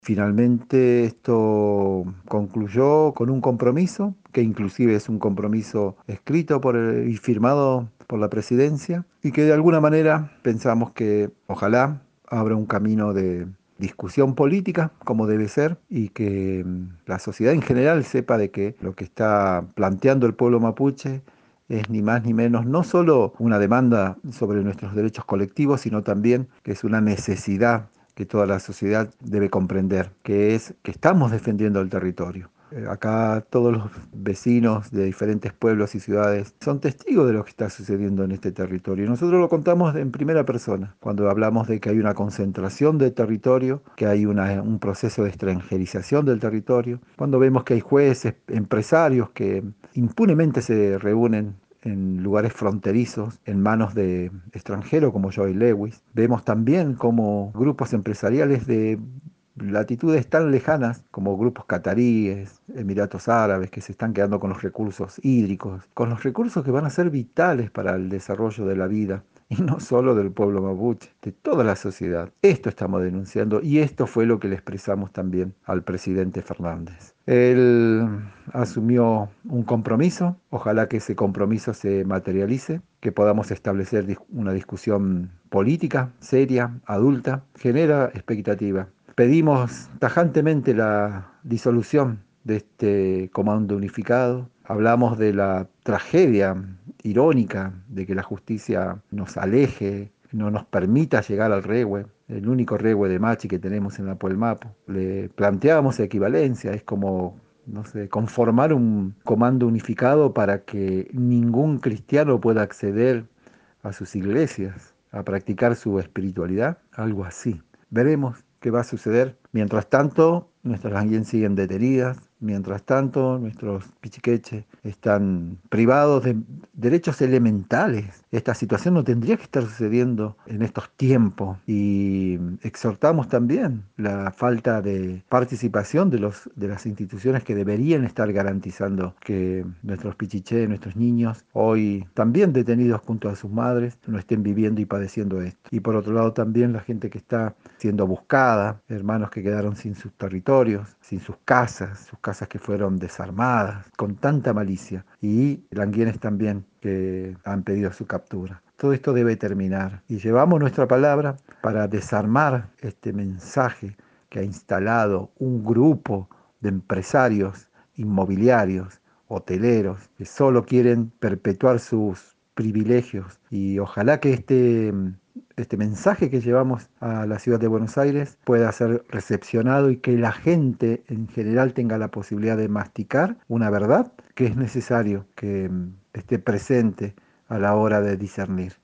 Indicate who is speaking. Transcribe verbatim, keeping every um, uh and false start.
Speaker 1: Finalmente esto concluyó con un compromiso, que inclusive es un compromiso escrito por el- y firmado por la presidencia, y que de alguna manera pensamos que ojalá abra un camino de discusión política, como debe ser, y que mm, la sociedad en general sepa de que lo que está planteando el pueblo mapuche es ni más ni menos no solo una demanda sobre nuestros derechos colectivos, sino también que es una necesidad que toda la sociedad debe comprender, que es que estamos defendiendo el territorio. Eh, Acá todos los vecinos de diferentes pueblos y ciudades son testigos de lo que está sucediendo en este territorio. Y nosotros lo contamos en primera persona, cuando hablamos de que hay una concentración de territorio, que hay una- un proceso de extranjerización del territorio, cuando vemos que hay jueces, empresarios que impunemente se reúnen en lugares fronterizos, en manos de extranjeros como Joy Lewis. Vemos también como grupos empresariales de latitudes tan lejanas como grupos cataríes, Emiratos Árabes, que se están quedando con los recursos hídricos, con los recursos que van a ser vitales para el desarrollo de la vida. Y no solo del pueblo mapuche, de toda la sociedad. Esto estamos denunciando y esto fue lo que le expresamos también al presidente Fernández. Él asumió un compromiso, ojalá que ese compromiso se materialice, que podamos establecer dis- una discusión política, seria, adulta, genera expectativa. Pedimos tajantemente la disolución de este comando unificado. Hablamos de la tragedia irónica de que la justicia nos aleje, no nos permita llegar al Rehue, el único Rehue de Machi que tenemos en la Puelmapo. Le planteábamos equivalencia, es como, no sé, conformar un comando unificado para que ningún cristiano pueda acceder a sus iglesias, a practicar su espiritualidad, algo así. Veremos qué va a suceder. Mientras tanto, nuestras Anguien siguen detenidas. Mientras tanto, nuestros pichiqueches están privados de derechos elementales. Esta situación no tendría que estar sucediendo en estos tiempos. Y exhortamos también la falta de participación de, los, de las instituciones que deberían estar garantizando que nuestros pichichés, nuestros niños, hoy también detenidos junto a sus madres, no estén viviendo y padeciendo esto. Y por otro lado también la gente que está siendo buscada, hermanos que quedaron sin sus territorios, sin sus casas, sus casas que fueron desarmadas, con tanta malicia. Y languienes también que han pedido su captura. Todo esto debe terminar. Y llevamos nuestra palabra para desarmar este mensaje que ha instalado un grupo de empresarios inmobiliarios, hoteleros, que solo quieren perpetuar sus privilegios. Y ojalá que este, este mensaje que llevamos a la ciudad de Buenos Aires pueda ser recepcionado y que la gente en general tenga la posibilidad de masticar una verdad que es necesario que mm, esté presente a la hora de discernir.